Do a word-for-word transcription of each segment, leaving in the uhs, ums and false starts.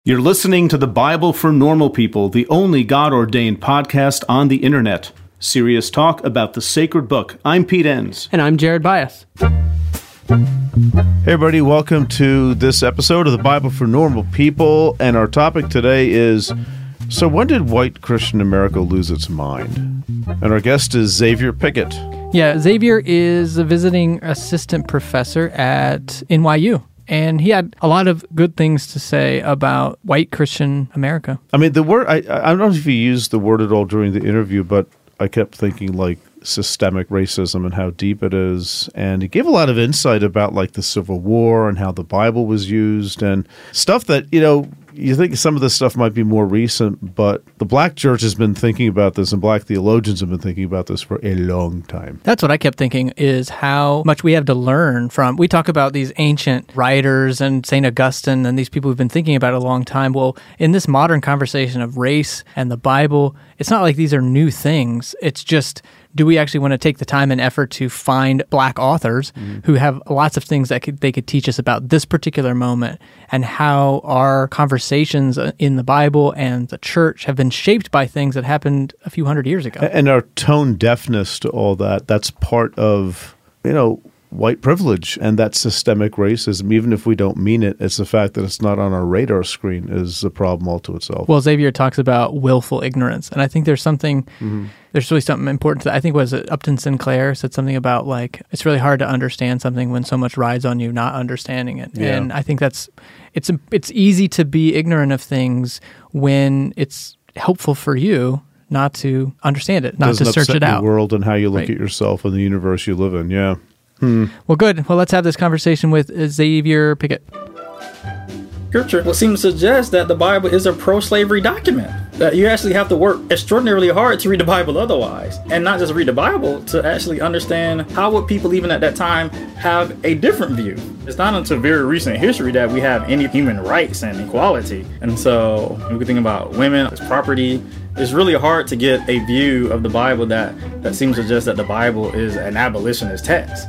You're listening to the Bible for Normal People, the only God-ordained podcast on the internet. Serious talk about the sacred book. I'm Pete Enns. And I'm Jared Bias. Hey everybody, welcome to this episode of the Bible for Normal People. And our topic today is, so when did white Christian America lose its mind? And our guest is Xavier Pickett. Yeah, Xavier is a visiting assistant professor at N Y U. And he had a lot of good things to say about white Christian America. I mean, the word, I, I don't know if you used the word at all during the interview, but I kept thinking like systemic racism and how deep it is. And he gave a lot of insight about like the Civil War and how the Bible was used and stuff that, you know, you think some of this stuff might be more recent, but the black church has been thinking about this and black theologians have been thinking about this for a long time. That's what I kept thinking is how much we have to learn from. We talk about these ancient writers and Saint Augustine and these people who've been thinking about it a long time. Well, in this modern conversation of race and the Bible, it's not like these are new things. It's just, do we actually want to take the time and effort to find black authors mm-hmm. who have lots of things that could, they could teach us about this particular moment and how our conversations in the Bible and the church have been shaped by things that happened a few hundred years ago. And our tone deafness to all that, that's part of, you know, white privilege and that systemic racism. Even if we don't mean it, it's the fact that it's not on our radar screen is a problem all to itself. Well, Xavier talks about willful ignorance. And I think there's something, mm-hmm. there's really something important to that. I think was it Upton Sinclair said something about like, it's really hard to understand something when so much rides on you not understanding it. Yeah. And I think that's, it's, it's easy to be ignorant of things when it's helpful for you not to understand it, not to search it out. The world and how you look right. at yourself and the universe you live in. Yeah. Hmm. Well, good. Well, let's have this conversation with Xavier Pickett. Scripture would seem to suggest that the Bible is a pro-slavery document, that you actually have to work extraordinarily hard to read the Bible otherwise, and not just read the Bible, to actually understand how would people even at that time have a different view. It's not until very recent history that we have any human rights and equality. And so when we think about women as property, it's really hard to get a view of the Bible that, that seems to suggest that the Bible is an abolitionist text.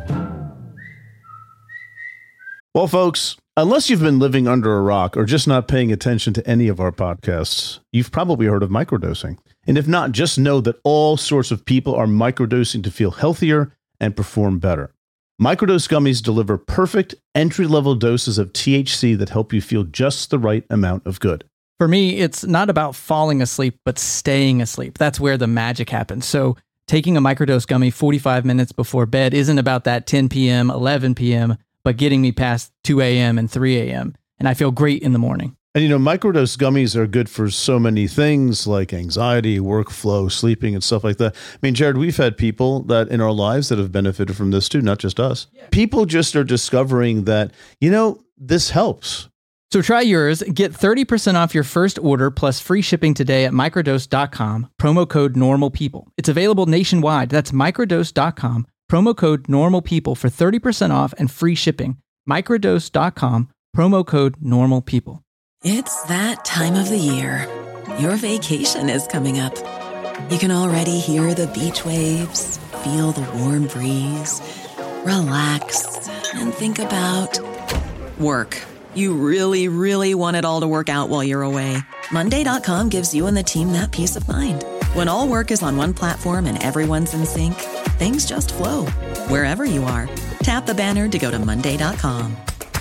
Well, folks, unless you've been living under a rock or just not paying attention to any of our podcasts, you've probably heard of microdosing. And if not, just know that all sorts of people are microdosing to feel healthier and perform better. Microdose gummies deliver perfect entry-level doses of T H C that help you feel just the right amount of good. For me, it's not about falling asleep, but staying asleep. That's where the magic happens. So taking a microdose gummy forty-five minutes before bed isn't about that ten p.m., eleven p.m., but getting me past two a.m. and three a.m. And I feel great in the morning. And, you know, microdose gummies are good for so many things like anxiety, workflow, sleeping, and stuff like that. I mean, Jared, we've had people that in our lives that have benefited from this too, not just us. Yeah. People just are discovering that, you know, this helps. So try yours. Get thirty percent off your first order plus free shipping today at microdose dot com, promo code NORMALPEOPLE. It's available nationwide. That's microdose dot com, promo code NORMALPEOPLE for thirty percent off and free shipping. microdose dot com, promo code NORMALPEOPLE. It's that time of the year. Your vacation is coming up. You can already hear the beach waves, feel the warm breeze, relax, and think about work. You really, really want it all to work out while you're away. Monday dot com gives you and the team that peace of mind. When all work is on one platform and everyone's in sync, things just flow. Wherever you are, tap the banner to go to Monday dot com.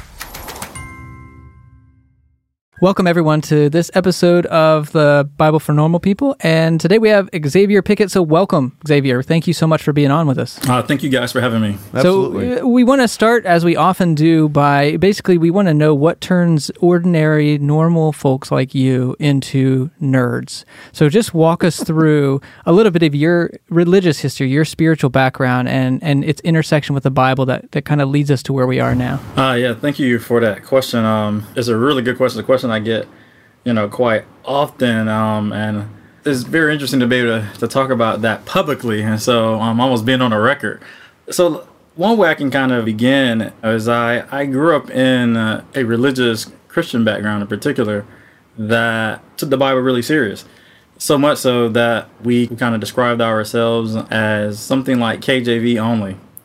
Welcome, everyone, to this episode of the Bible for Normal People. And today we have Xavier Pickett. So welcome, Xavier. Thank you so much for being on with us. Uh, thank you guys for having me. Absolutely. So we want to start, as we often do, by basically we want to know what turns ordinary, normal folks like you into nerds. So just walk us through a little bit of your religious history, your spiritual background, and, and its intersection with the Bible that, that kind of leads us to where we are now. Uh, yeah, thank you for that question. Um, it's a really good question. The question I get, you know, quite often, um, and it's very interesting to be able to, to talk about that publicly, and so um, almost being on a record. So one way I can kind of begin is I, I grew up in uh, a religious Christian background in particular that took the Bible really serious. So much so that we kind of described ourselves as something like K J V only.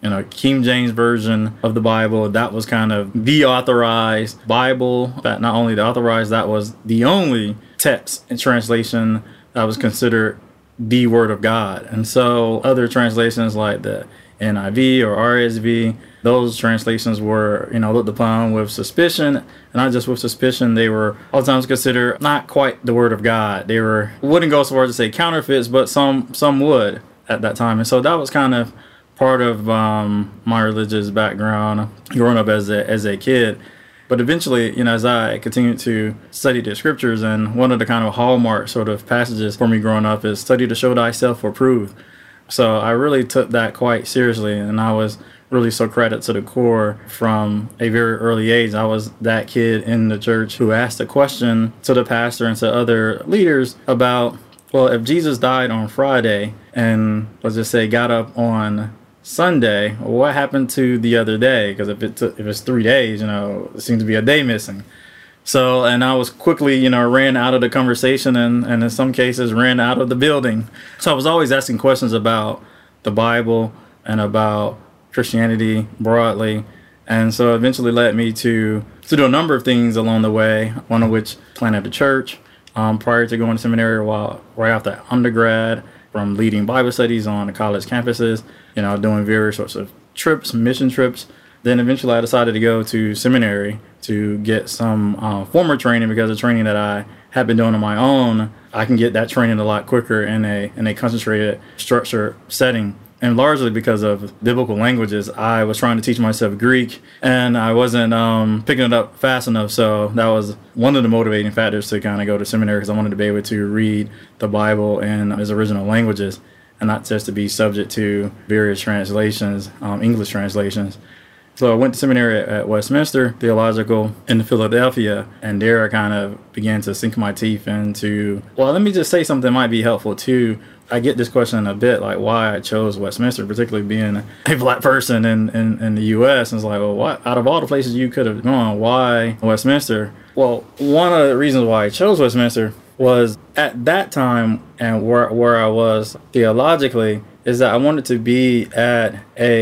you know, King James Version of the Bible. That was kind of the authorized Bible. That not only the authorized, that was the only text and translation that was considered the Word of God. And so other translations like the N I V or R S V, those translations were, you know, looked upon with suspicion, and not just with suspicion, they were oftentimes considered not quite the Word of God. They were, wouldn't go so far as to say counterfeits, but some some would at that time. And so that was kind of part of um, my religious background growing up as a as a kid. But eventually, you know, as I continued to study the scriptures, and one of the kind of hallmark sort of passages for me growing up is study to show thyself approved. So I really took that quite seriously, and I was really Socratic to the core from a very early age. I was that kid in the church who asked a question to the pastor and to other leaders about, well, if Jesus died on Friday and let's just say got up on Sunday, what happened to the other day? Because if it took, if it's three days, you know, it seems to be a day missing. So, and I was quickly, you know, ran out of the conversation and, and in some cases ran out of the building. So I was always asking questions about the Bible and about Christianity broadly. And so it eventually led me to, to do a number of things along the way, one of which planted a church um, prior to going to seminary while right after undergrad, from leading Bible studies on the college campuses, you know, doing various sorts of trips, mission trips. Then eventually I decided to go to seminary to get some uh, former training, because the training that I had been doing on my own, I can get that training a lot quicker in a in a concentrated, structured setting. And largely because of biblical languages, I was trying to teach myself Greek, and I wasn't um, picking it up fast enough. So that was one of the motivating factors to kind of go to seminary, because I wanted to be able to read the Bible in its original languages and not just to be subject to various translations, um, English translations. So I went to seminary at Westminster Theological in Philadelphia, and there I kind of began to sink my teeth into, well, let me just say something that might be helpful too. I get this question a bit, like why I chose Westminster, particularly being a black person in, in, in the U S. And it's like, well, what, out of all the places you could have gone, why Westminster? Well, one of the reasons why I chose Westminster was at that time, and where, where I was theologically, is that I wanted to be at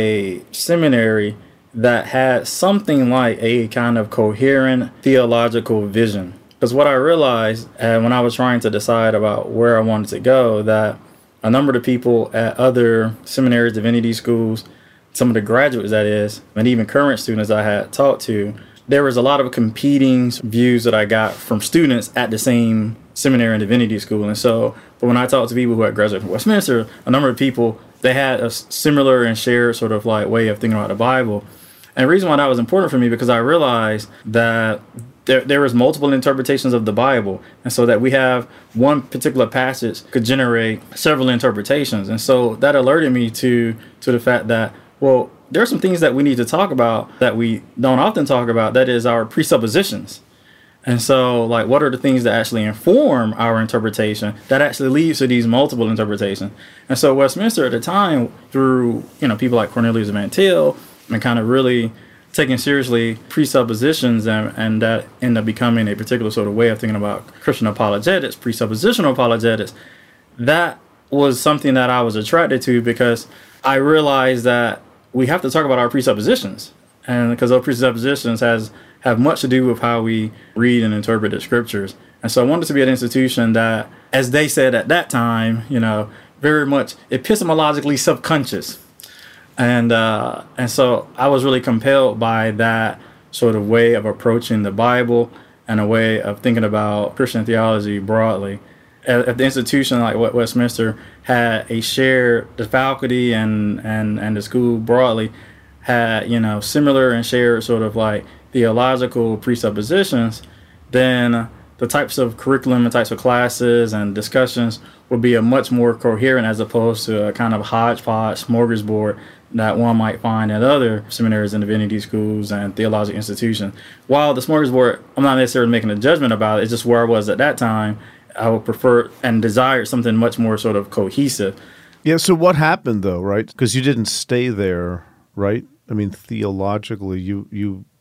a seminary that had something like a kind of coherent theological vision. Because what I realized uh, when I was trying to decide about where I wanted to go, that a number of the people at other seminaries, divinity schools, some of the graduates, that is, and even current students I had talked to, there was a lot of competing views that I got from students at the same seminary and divinity school. And so, but when I talked to people who had graduated from Westminster, a number of people, they had a similar and shared sort of like way of thinking about the Bible. And the reason why that was important for me, because I realized that there there was multiple interpretations of the Bible, and so that we have one particular passage could generate several interpretations. And so that alerted me to to the fact that, well, there are some things that we need to talk about that we don't often talk about, that is our presuppositions. And so, like, what are the things that actually inform our interpretation that actually leads to these multiple interpretations? And so Westminster at the time, through, you know, people like Cornelius Van Til, and kind of really taking seriously presuppositions, and, and that ended up becoming a particular sort of way of thinking about Christian apologetics, presuppositional apologetics. That was something that I was attracted to, because I realized that we have to talk about our presuppositions, and because those presuppositions has have much to do with how we read and interpret the scriptures. And so I wanted to be an institution that, as they said at that time, you know, very much epistemologically subconscious. And uh, and so I was really compelled by that sort of way of approaching the Bible and a way of thinking about Christian theology broadly. At, at the institution like Westminster had a shared, the faculty and, and, and the school broadly had, you know, similar and shared sort of like theological presuppositions, then the types of curriculum and types of classes and discussions would be a much more coherent, as opposed to a kind of hodgepodge smorgasbord that one might find at other seminaries and divinity schools and theological institutions. While the smorgasbord, I'm not necessarily making a judgment about it, it's just where I was at that time. I would prefer and desire something much more sort of cohesive. Yeah, so what happened though, right? Because you didn't stay there, right? I mean, theologically, you, you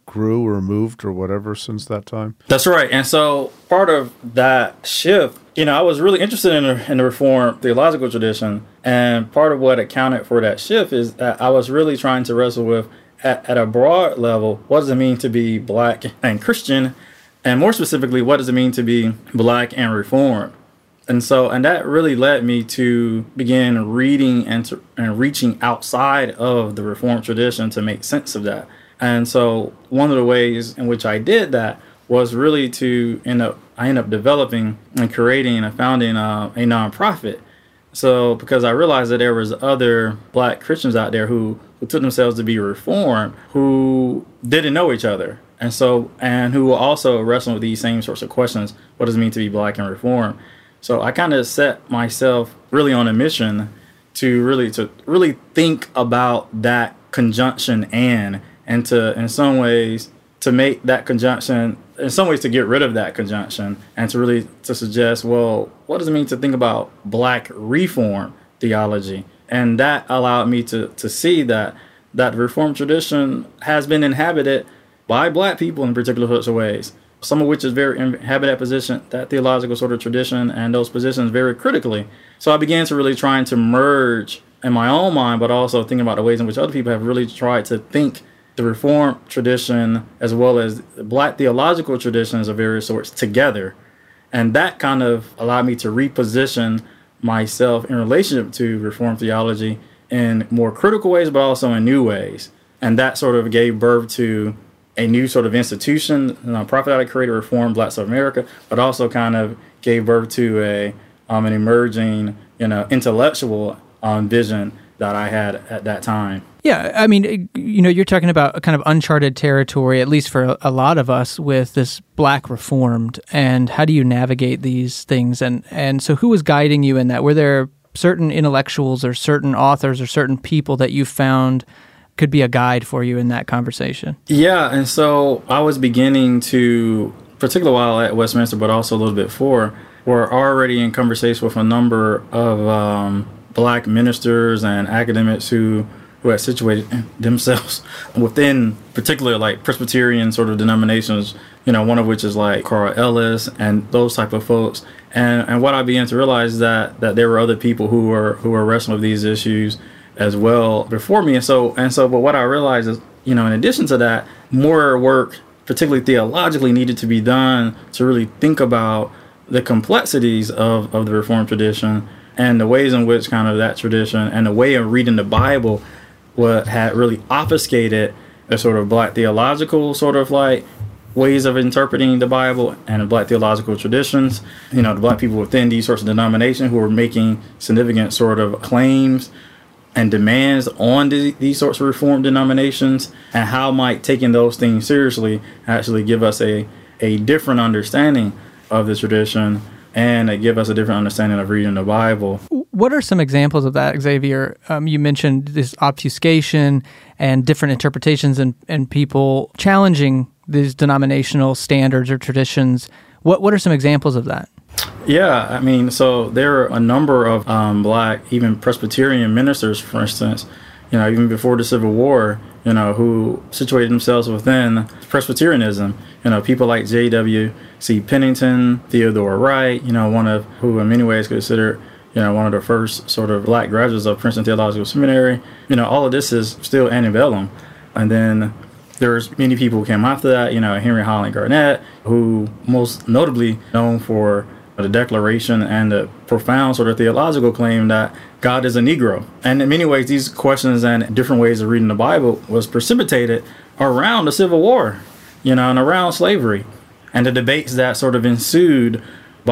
grew or moved or whatever since that time? That's right. And so part of that shift, you know, I was really interested in the, in the Reformed theological tradition. And part of what accounted for that shift is that I was really trying to wrestle with, at, at a broad level, what does it mean to be Black and Christian? And more specifically, what does it mean to be Black and Reformed? And so, and that really led me to begin reading and, to, and reaching outside of the Reformed tradition to make sense of that. And so one of the ways in which I did that was really to end up, I ended up developing and creating and founding a, a nonprofit. So because I realized that there was other Black Christians out there who, who took themselves to be Reformed, who didn't know each other. And so, and who were also wrestling with these same sorts of questions. What does it mean to be Black and Reformed? So I kind of set myself really on a mission to really to really think about that conjunction and and to in some ways to make that conjunction in some ways to get rid of that conjunction and to really to suggest, well, what does it mean to think about Black Reform theology? And that allowed me to to see that that Reformed tradition has been inhabited by Black people in particular sorts of ways, some of which is very inhabit that position, that theological sort of tradition and those positions very critically. So I began to really trying to merge in my own mind, but also thinking about the ways in which other people have really tried to think the Reformed tradition as well as Black theological traditions of various sorts together. And that kind of allowed me to reposition myself in relationship to Reformed theology in more critical ways, but also in new ways. And that sort of gave birth to a new sort of institution, a nonprofit that I created, Reformed Blacks of America, but also kind of gave birth to a um, an emerging, you know, intellectual um, vision that I had at that time. Yeah, I mean, you know, you're talking about a kind of uncharted territory, at least for a lot of us, with this Black Reformed, and how do you navigate these things? And, and so who was guiding you in that? Were there certain intellectuals or certain authors or certain people that you found could be a guide for you in that conversation? Yeah, and so I was beginning to, particularly while at Westminster, but also a little bit before, were already in conversation with a number of um, Black ministers and academics who who had situated themselves within particular like Presbyterian sort of denominations, you know, one of which is like Carl Ellis and those type of folks. And and what I began to realize that that there were other people who were who were wrestling with these issues as well before me. And so and so but what I realized is, you know, in addition to that, more work, particularly theologically, needed to be done to really think about the complexities of, of the Reformed tradition and the ways in which kind of that tradition and the way of reading the Bible what had really obfuscated a sort of Black theological sort of like ways of interpreting the Bible and the Black theological traditions. You know, the Black people within these sorts of denominations who were making significant sort of claims and demands on the, these sorts of Reformed denominations, and how might taking those things seriously actually give us a, a different understanding of the tradition and give us a different understanding of reading the Bible. What are some examples of that, Xavier? Um, you mentioned this obfuscation and different interpretations and, and people challenging these denominational standards or traditions. What what are some examples of that? Yeah, I mean, so there are a number of um, Black, even Presbyterian ministers, for instance, you know, even before the Civil War, you know, who situated themselves within Presbyterianism. You know, people like J W C Pennington, Theodore Wright, you know, one of who in many ways considered, you know, one of the first sort of Black graduates of Princeton Theological Seminary. You know, all of this is still antebellum. And then there's many people who came after that, you know, Henry Highland Garnett, who most notably known for the declaration and the profound sort of theological claim that God is a Negro. And in many ways, these questions and different ways of reading the Bible was precipitated around the Civil War, you know, and around slavery and the debates that sort of ensued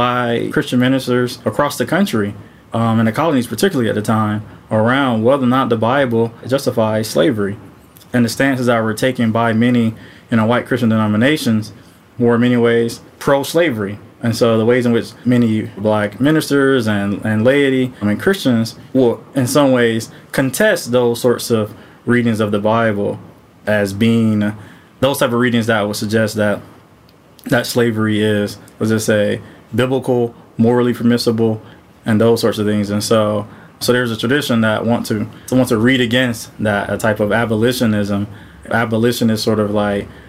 by Christian ministers across the country, um, and the colonies particularly at the time, around whether or not the Bible justifies slavery. And the stances that were taken by many, you know, white Christian denominations were in many ways pro-slavery. And so the ways in which many Black ministers and, and laity, I mean Christians, will in some ways contest those sorts of readings of the Bible as being those type of readings that would suggest that that slavery is, let's just say, biblical, morally permissible, and those sorts of things. And so so there's a tradition that want to want to read against that, a type of abolitionism. Abolition is sort of like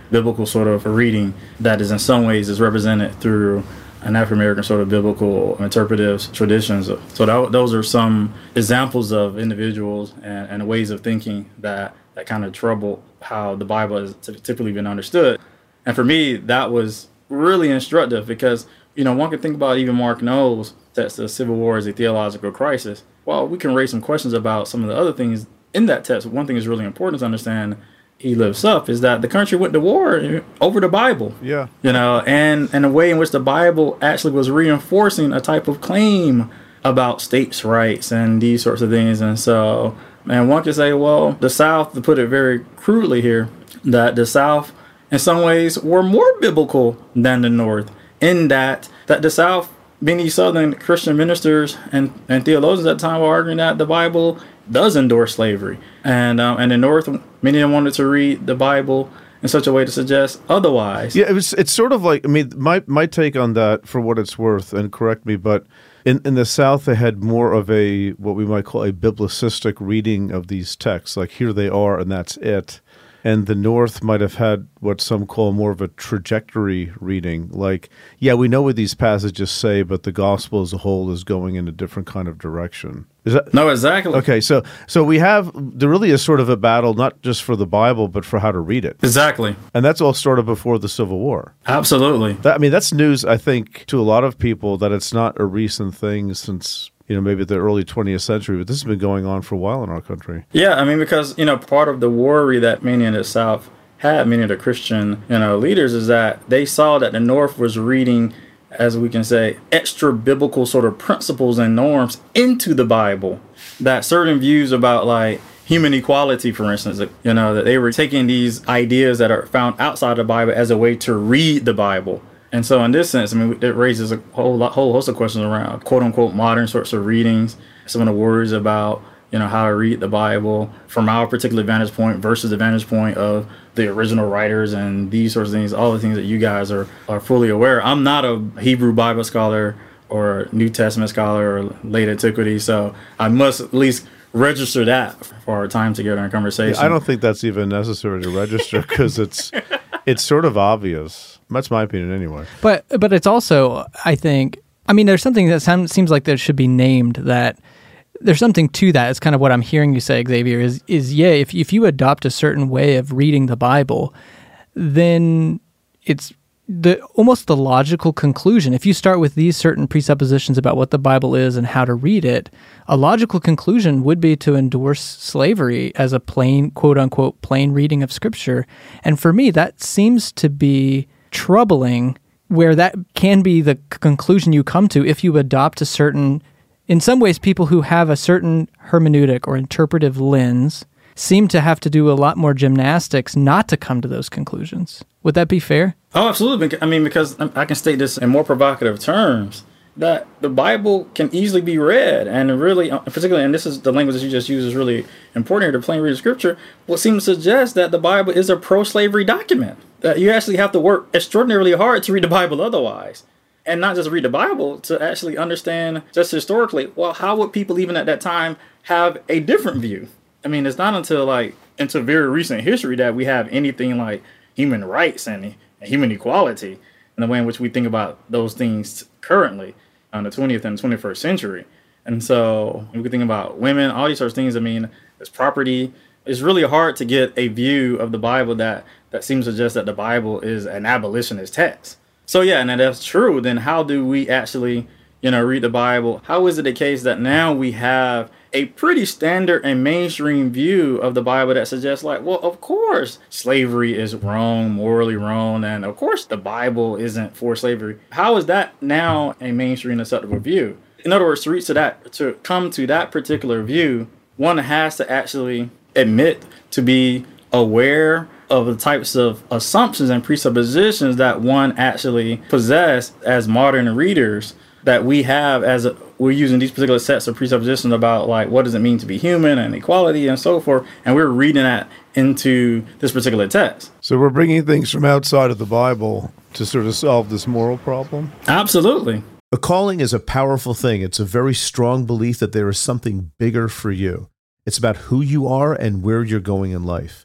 biblical sort of reading that is in some ways is represented through an African-American sort of biblical interpretive traditions. So that, those are some examples of individuals and, and ways of thinking that, that kind of trouble how the Bible has typically been understood. And for me, that was really instructive because, you know, one can think about even Mark Knowles' text, The Civil War as a Theological Crisis. Well, we can raise some questions about some of the other things in that text. One thing is really important to understand he lifts up is that the country went to war over the Bible. Yeah. You know, and, and a way in which the Bible actually was reinforcing a type of claim about states' rights and these sorts of things. And so, and one could say, well, the South, to put it very crudely here, that the South in some ways were more biblical than the North, in that that the South, many Southern Christian ministers and, and theologians at the time were arguing that the Bible does endorse slavery. And um, and in the North, many of them wanted to read the Bible in such a way to suggest otherwise. Yeah, it was. It's sort of like, I mean, my, my take on that, for what it's worth, and correct me, but in, in the South, they had more of a, what we might call a biblicistic reading of these texts, like here they are and that's it. And the North might have had what some call more of a trajectory reading. Like, yeah, we know what these passages say, but the gospel as a whole is going in a different kind of direction. Is that No, exactly. okay? So, so we have there really is sort of a battle, not just for the Bible, but for how to read it. Exactly. And that's all started before the Civil War. Absolutely. That, I mean, that's news, I think, to a lot of people, that it's not a recent thing since, you know, maybe the early twentieth century, but this has been going on for a while in our country. Yeah, I mean, because, you know, part of the worry that many in the South had, many of the Christian, you know, leaders, is that they saw that the North was reading, as we can say, extra biblical sort of principles and norms into the Bible. That certain views about, like, human equality, for instance, you know, that they were taking these ideas that are found outside the Bible as a way to read the Bible. And so in this sense, I mean, it raises a whole lot, whole host of questions around quote unquote modern sorts of readings, some of the worries about, you know, how to read the Bible from our particular vantage point versus the vantage point of the original writers and these sorts of things, all the things that you guys are, are fully aware. I'm not a Hebrew Bible scholar or New Testament scholar or late antiquity, so I must at least register that for our time together in conversation. Yeah, I don't think that's even necessary to register because it's it's sort of obvious. That's my opinion anyway. But but it's also, I think, I mean, there's something that sounds, seems like there should be named, that there's something to that. It's kind of what I'm hearing you say, Xavier, is, is yeah, if, if you adopt a certain way of reading the Bible, then it's the almost the logical conclusion. If you start with these certain presuppositions about what the Bible is and how to read it, a logical conclusion would be to endorse slavery as a plain, quote unquote, plain reading of Scripture. And for me, that seems to be troubling, where that can be the conclusion you come to if you adopt a certain, in some ways, people who have a certain hermeneutic or interpretive lens seem to have to do a lot more gymnastics not to come to those conclusions. Would that be fair? Oh, absolutely. I mean, because I can state this in more provocative terms, that the Bible can easily be read, and really, particularly, and this is the language that you just used is really important here, to plain read Scripture, what seems to suggest that the Bible is a pro-slavery document. That you actually have to work extraordinarily hard to read the Bible otherwise. And not just read the Bible, to actually understand just historically, well, how would people even at that time have a different view? I mean, it's not until like into very recent history that we have anything like human rights and, and human equality in the way in which we think about those things currently on the twentieth and twenty-first century. And so when we think about women, all these sorts of things, I mean, it's property. It's really hard to get a view of the Bible that, that seems to suggest that the Bible is an abolitionist text. So yeah, and if that's true, then how do we actually, you know, read the Bible? How is it the case that now we have a pretty standard and mainstream view of the Bible that suggests, like, well, of course, slavery is wrong, morally wrong, and of course the Bible isn't for slavery. How is that now a mainstream acceptable view? In other words, to reach to that, to come to that particular view, one has to actually admit to be aware of the types of assumptions and presuppositions that one actually possess as modern readers, that we have as a, we're using these particular sets of presuppositions about, like, what does it mean to be human and equality and so forth, and we're reading that into this particular text. So we're bringing things from outside of the Bible to sort of solve this moral problem? Absolutely. A calling is a powerful thing. It's a very strong belief that there is something bigger for you. It's about who you are and where you're going in life.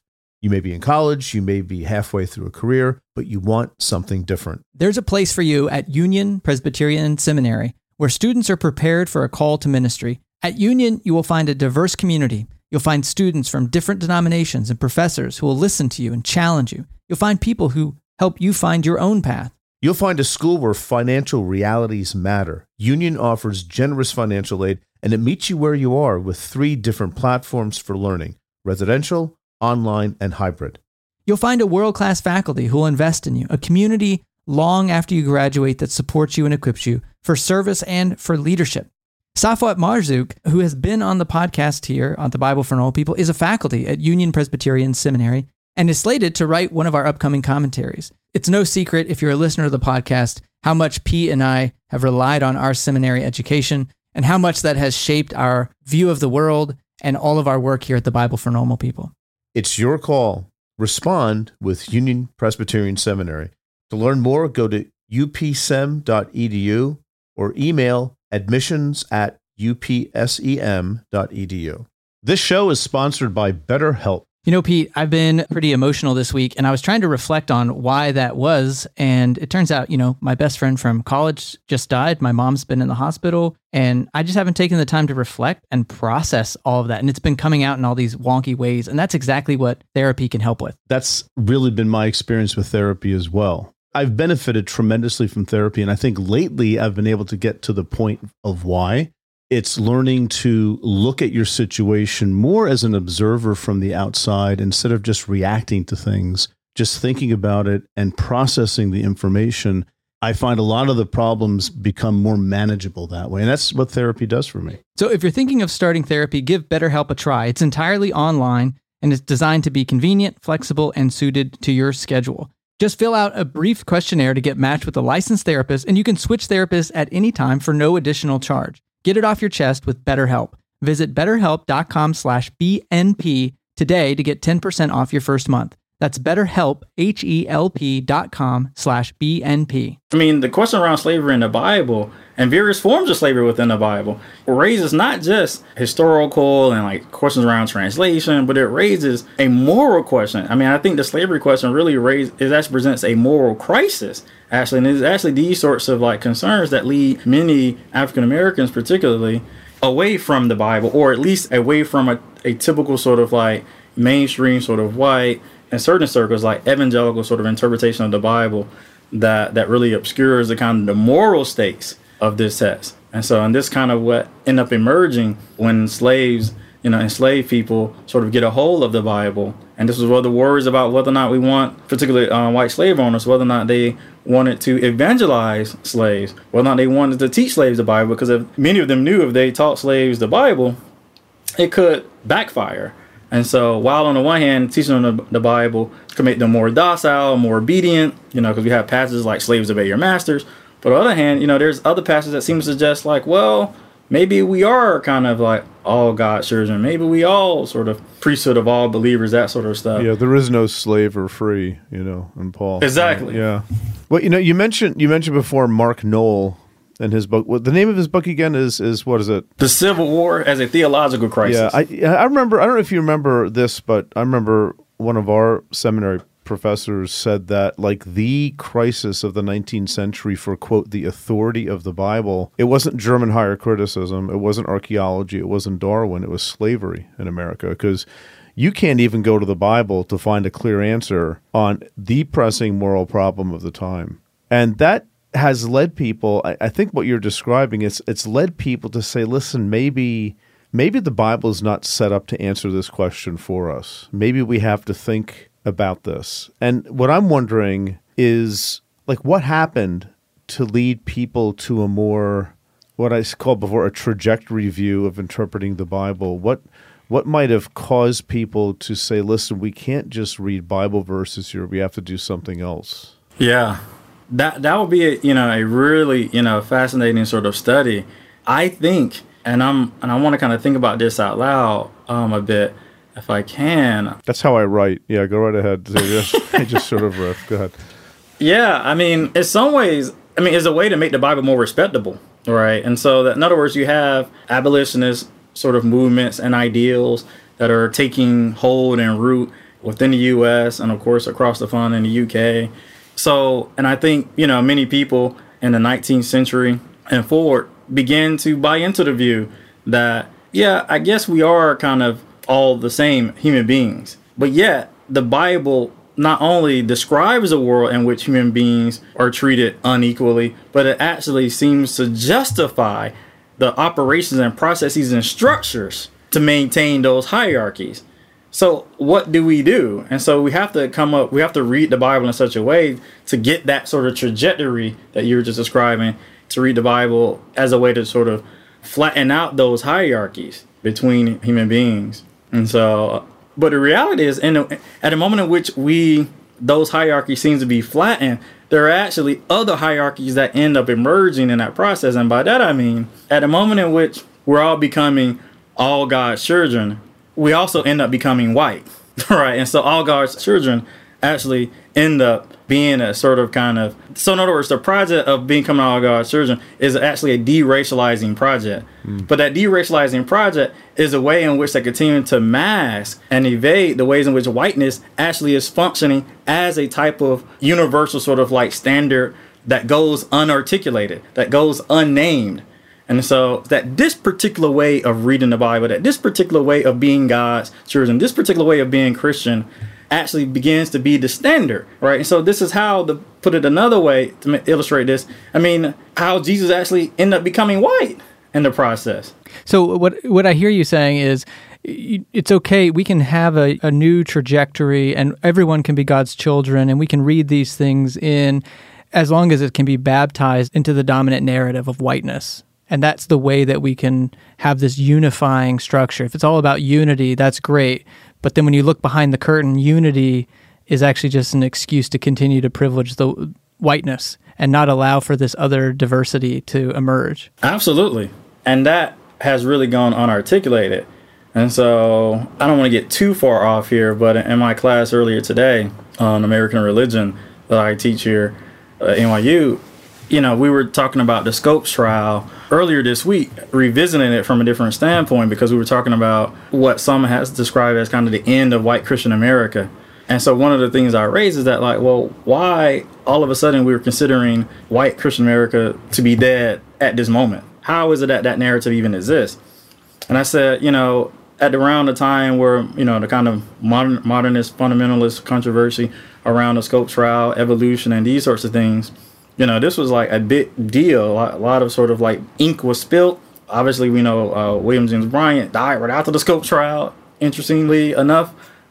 You may be in college, you may be halfway through a career, but you want something different. There's a place for you at Union Presbyterian Seminary, where students are prepared for a call to ministry. At Union, you will find a diverse community. You'll find students from different denominations and professors who will listen to you and challenge you. You'll find people who help you find your own path. You'll find a school where financial realities matter. Union offers generous financial aid, and it meets you where you are with three different platforms for learning: residential, online, and hybrid. You'll find a world-class faculty who will invest in you, a community long after you graduate that supports you and equips you for service and for leadership. Safwat Marzouk, who has been on the podcast here on the Bible for Normal People, is a faculty at Union Presbyterian Seminary and is slated to write one of our upcoming commentaries. It's no secret, if you're a listener to the podcast, how much Pete and I have relied on our seminary education and how much that has shaped our view of the world and all of our work here at the Bible for Normal People. It's your call. Respond with Union Presbyterian Seminary. To learn more, go to u p sem dot e d u or email admissions at u p sem dot e d u. This show is sponsored by BetterHelp. You know, Pete, I've been pretty emotional this week, and I was trying to reflect on why that was. And it turns out, you know, my best friend from college just died. My mom's been in the hospital, and I just haven't taken the time to reflect and process all of that. And it's been coming out in all these wonky ways. And that's exactly what therapy can help with. That's really been my experience with therapy as well. I've benefited tremendously from therapy, and I think lately I've been able to get to the point of why. It's learning to look at your situation more as an observer from the outside instead of just reacting to things, just thinking about it and processing the information. I find a lot of the problems become more manageable that way. And that's what therapy does for me. So if you're thinking of starting therapy, give BetterHelp a try. It's entirely online, and it's designed to be convenient, flexible, and suited to your schedule. Just fill out a brief questionnaire to get matched with a licensed therapist, and you can switch therapists at any time for no additional charge. Get it off your chest with BetterHelp. Visit betterhelp.com slash BNP today to get ten percent off your first month. That's BetterHelp, H-E-L-P dot com slash B-N-P. I mean, the question around slavery in the Bible and various forms of slavery within the Bible raises not just historical and like questions around translation, but it raises a moral question. I mean, I think the slavery question really raises, it actually presents a moral crisis, actually. And it's actually these sorts of like concerns that lead many African Americans particularly away from the Bible, or at least away from a, a typical sort of like mainstream sort of white, in certain circles, like evangelical sort of interpretation of the Bible that, that really obscures the kind of the moral stakes of this text. And so, and this kind of what end up emerging when slaves, you know, enslaved people sort of get a hold of the Bible. And this was one of the worries about whether or not we want, particularly uh, white slave owners, whether or not they wanted to evangelize slaves, whether or not they wanted to teach slaves the Bible, because if many of them knew if they taught slaves the Bible, it could backfire. And so while on the one hand, teaching them the, the Bible could make them more docile, more obedient, you know, because we have passages like slaves obey your masters. But on the other hand, you know, there's other passages that seem to suggest like, well, maybe we are kind of like all God's children. Maybe we all sort of priesthood of all believers, that sort of stuff. Yeah, there is no slave or free, you know, in Paul. Exactly. Uh, yeah. Well, you know, you mentioned you mentioned before Mark Knoll and his book. Well, the name of his book again is is what is it? The Civil War as a Theological Crisis. Yeah, I I remember. I don't know if you remember this, but I remember one of our seminary professors said that like the crisis of the nineteenth century for, quote, the authority of the Bible, it wasn't German higher criticism, it wasn't archaeology, it wasn't Darwin, it was slavery in America, because you can't even go to the Bible to find a clear answer on the pressing moral problem of the time. And that has led people, I, I think what you're describing, is it's led people to say, listen, maybe maybe the Bible is not set up to answer this question for us. Maybe we have to think about this. And what I'm wondering is, like, what happened to lead people to a more, what I called before, a trajectory view of interpreting the Bible? What what might have caused people to say, listen, we can't just read Bible verses here, we have to do something else? Yeah, that that would be a, you know, a really, you know, fascinating sort of study. I think, and I'm and I want to kind of think about this out loud um, a bit, if I can. That's how I write. Yeah, go right ahead. I just sort of riff. Go ahead. Yeah, I mean, in some ways, I mean, it's a way to make the Bible more respectable, right? And so, that, in other words, you have abolitionist sort of movements and ideals that are taking hold and root within the U S and, of course, across the pond in the U K. So, and I think, you know, many people in the nineteenth century and forward began to buy into the view that, yeah, I guess we are kind of all the same human beings. But yet, the Bible not only describes a world in which human beings are treated unequally, but it actually seems to justify the operations and processes and structures to maintain those hierarchies. So what do we do? And so we have to come up, we have to read the Bible in such a way to get that sort of trajectory that you were just describing, to read the Bible as a way to sort of flatten out those hierarchies between human beings. And so, but the reality is, in a, at a moment in which we, those hierarchies seem to be flattened, there are actually other hierarchies that end up emerging in that process. And by that, I mean, at a moment in which we're all becoming all God's children, we also end up becoming white, right? And so all God's children actually end up being a sort of kind of, so in other words, the project of becoming all God's children is actually a deracializing project. Mm. But that deracializing project is a way in which they continue to mask and evade the ways in which whiteness actually is functioning as a type of universal sort of like standard that goes unarticulated, that goes unnamed. And so that this particular way of reading the Bible, that this particular way of being God's children, this particular way of being Christian actually begins to be the standard, right? And so this is how, to put it another way to illustrate this, I mean, how Jesus actually ended up becoming white in the process. So what what I hear you saying is it's okay, we can have a, a new trajectory and everyone can be God's children and we can read these things in as long as it can be baptized into the dominant narrative of whiteness. And that's the way that we can have this unifying structure. If it's all about unity, that's great. But then when you look behind the curtain, unity is actually just an excuse to continue to privilege the whiteness and not allow for this other diversity to emerge. Absolutely. And that has really gone unarticulated. And so I don't want to get too far off here, but in my class earlier today on American religion that I teach here at N Y U, you know, we were talking about the Scopes trial earlier this week, revisiting it from a different standpoint, because we were talking about what some has described as kind of the end of white Christian America. And so one of the things I raised is that, like, well, why all of a sudden we were considering white Christian America to be dead at this moment? How is it that that narrative even exists? And I said, you know, at around the time where, you know, the kind of modern, modernist fundamentalist controversy around the Scopes trial, evolution, and these sorts of things, you know, this was like a big deal. A lot, a lot of sort of like ink was spilled. Obviously, we know uh, William James Bryant died right after the Scopes trial, interestingly enough.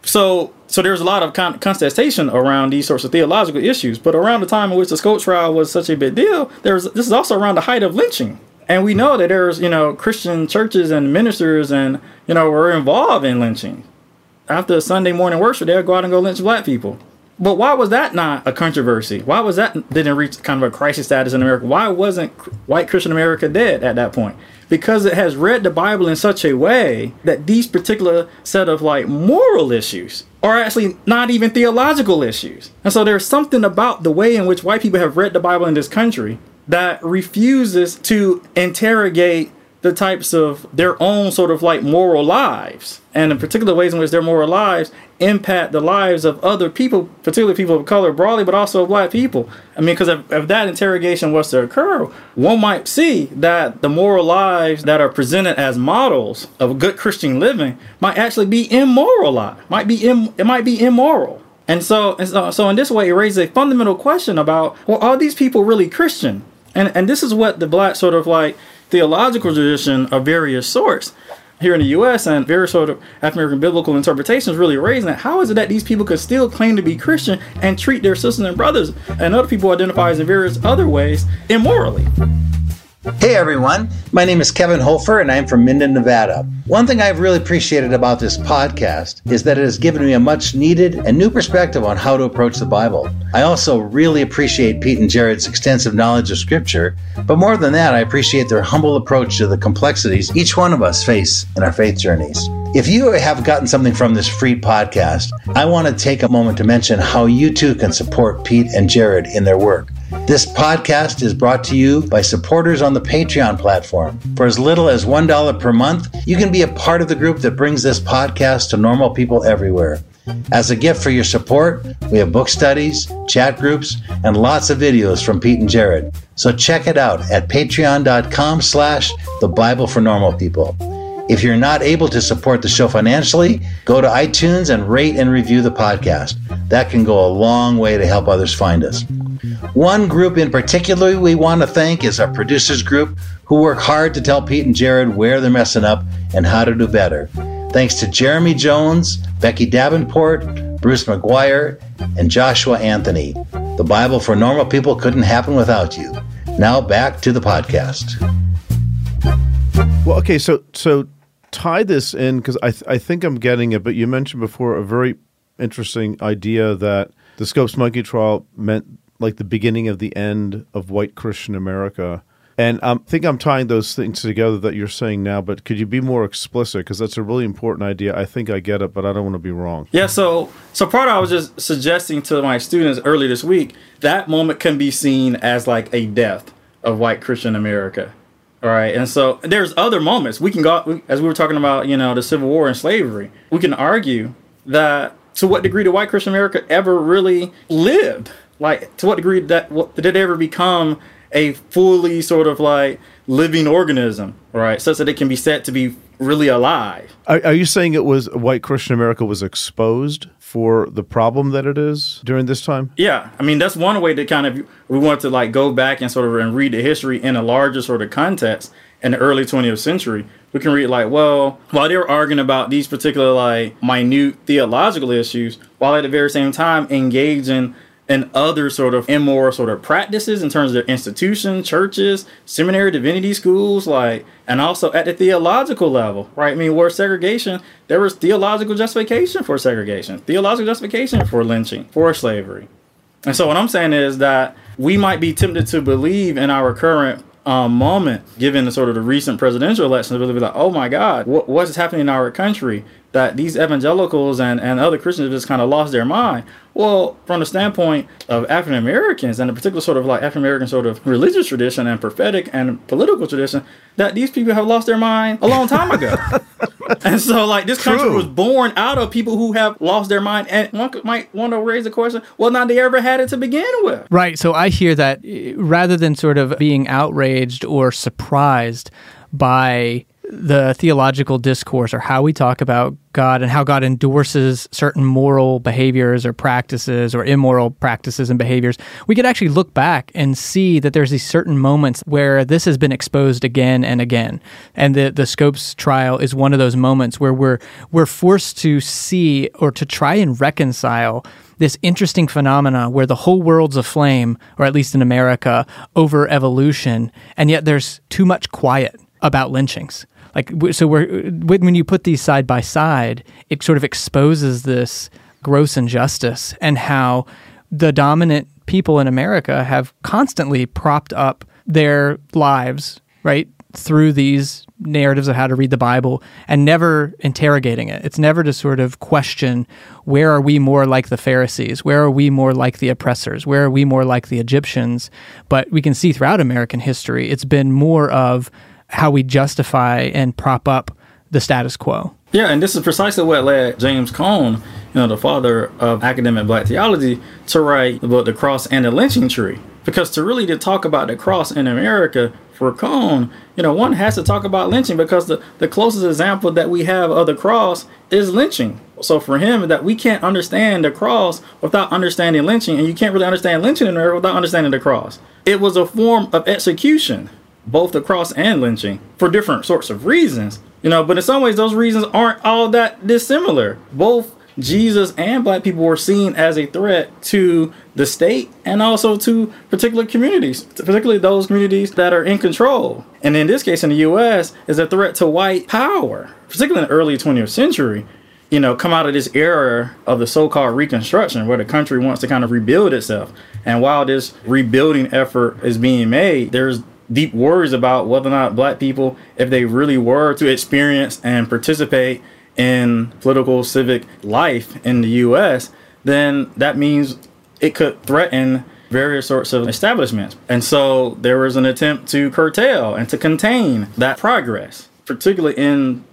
So so there's a lot of con- contestation around these sorts of theological issues. But around the time in which the Scopes trial was such a big deal, there's this is also around the height of lynching. And we know that there's, you know, Christian churches and ministers and, you know, were involved in lynching. After Sunday morning worship, they'll go out and go lynch black people. But why was that not a controversy? Why was that didn't reach kind of a crisis status in America? Why wasn't white Christian America dead at that point? Because it has read the Bible in such a way that these particular set of like moral issues are actually not even theological issues. And so there's something about the way in which white people have read the Bible in this country that refuses to interrogate the types of their own sort of like moral lives, and in particular ways in which their moral lives impact the lives of other people, particularly people of color broadly, but also black people. I mean, because if, if that interrogation was to occur, one might see that the moral lives that are presented as models of good Christian living might actually be immoral, might be Im, it might be immoral. And so, and so, so in this way, it raises a fundamental question about, well, are these people really Christian? And and this is what the black sort of like theological tradition of various sorts here in the U S and various sort of African American biblical interpretations really raising that. How is it that these people could still claim to be Christian and treat their sisters and brothers and other people identified in various other ways immorally? Hey everyone, my name is Kevin Hofer and I'm from Minden, Nevada. One thing I've really appreciated about this podcast is that it has given me a much needed and new perspective on how to approach the Bible. I also really appreciate Pete and Jared's extensive knowledge of Scripture, but more than that, I appreciate their humble approach to the complexities each one of us face in our faith journeys. If you have gotten something from this free podcast, I want to take a moment to mention how you too can support Pete and Jared in their work. This podcast is brought to you by supporters on the Patreon platform. For as little as one dollar per month, you can be a part of the group that brings this podcast to normal people everywhere. As a gift for your support, we have book studies, chat groups, and lots of videos from Pete and Jared. So check it out at patreon.com slash the Bible for Normal People. If you're not able to support the show financially, go to iTunes and rate and review the podcast. That can go a long way to help others find us. One group in particular we want to thank is our producers group, who work hard to tell Pete and Jared where they're messing up and how to do better. Thanks to Jeremy Jones, Becky Davenport, Bruce McGuire, and Joshua Anthony. The Bible for Normal People couldn't happen without you. Now back to the podcast. Well, okay, so so tie this in, because I th- I think I'm getting it, but you mentioned before a very interesting idea that the Scopes Monkey trial meant like the beginning of the end of white Christian America. And I think I'm tying those things together that you're saying now, but could you be more explicit? Because that's a really important idea. I think I get it, but I don't want to be wrong. Yeah, so so part of I was just suggesting to my students earlier this week, that moment can be seen as like a death of white Christian America. All right, and so there's other moments. We can go, as we were talking about, you know, the Civil War and slavery, we can argue that to what degree did white Christian America ever really lived? Like, to what degree that what, did it ever become a fully sort of like living organism, right? Such that it can be said to be really alive. Are, are you saying it was white Christian America was exposed for the problem that it is during this time? Yeah. I mean, that's one way to kind of, we want to like go back and sort of and read the history in a larger sort of context in the early twentieth century. We can read like, well, while they were arguing about these particular like minute theological issues, while at the very same time engaging and other sort of immoral sort of practices in terms of their institutions, churches, seminary, divinity schools, like, and also at the theological level, right? I mean, where segregation, there was theological justification for segregation, theological justification for lynching, for slavery. And so what I'm saying is that we might be tempted to believe in our current um, moment, given the sort of the recent presidential elections, really be like, oh my God, what, what is happening in our country? That these evangelicals and, and other Christians have just kind of lost their mind. Well, from the standpoint of African Americans and the particular sort of like African American sort of religious tradition and prophetic and political tradition, that these people have lost their mind a long time ago. And so like this country True. was born out of people who have lost their mind. And one might want to raise the question, well, now they ever had it to begin with. Right. So I hear that rather than sort of being outraged or surprised by the theological discourse or how we talk about God and how God endorses certain moral behaviors or practices or immoral practices and behaviors, we could actually look back and see that there's these certain moments where this has been exposed again and again. And the, the Scopes trial is one of those moments where we're we're forced to see or to try and reconcile this interesting phenomena where the whole world's aflame, or at least in America, over evolution, and yet there's too much quiet about lynchings. Like, so we're, when you put these side by side, it sort of exposes this gross injustice and how the dominant people in America have constantly propped up their lives, right, through these narratives of how to read the Bible and never interrogating it. It's never to sort of question, where are we more like the Pharisees? Where are we more like the oppressors? Where are we more like the Egyptians? But we can see throughout American history, it's been more of how we justify and prop up the status quo. Yeah, and this is precisely what led James Cone, you know, the father of academic black theology, to write about the cross and the lynching tree. Because to really to talk about the cross in America for Cone, you know, one has to talk about lynching, because the, the closest example that we have of the cross is lynching. So for him, that we can't understand the cross without understanding lynching, and you can't really understand lynching in America without understanding the cross. It was a form of execution, both the cross and lynching, for different sorts of reasons. You know, but in some ways, those reasons aren't all that dissimilar. Both Jesus and black people were seen as a threat to the state and also to particular communities, particularly those communities that are in control. And in this case, in the U S, is a threat to white power, particularly in the early twentieth century. You know, come out of this era of the so-called Reconstruction, where the country wants to kind of rebuild itself. And while this rebuilding effort is being made, there's deep worries about whether or not black people, if they really were to experience and participate in political civic life in the U S, then that means it could threaten various sorts of establishments. And so there was an attempt to curtail and to contain that progress, particularly in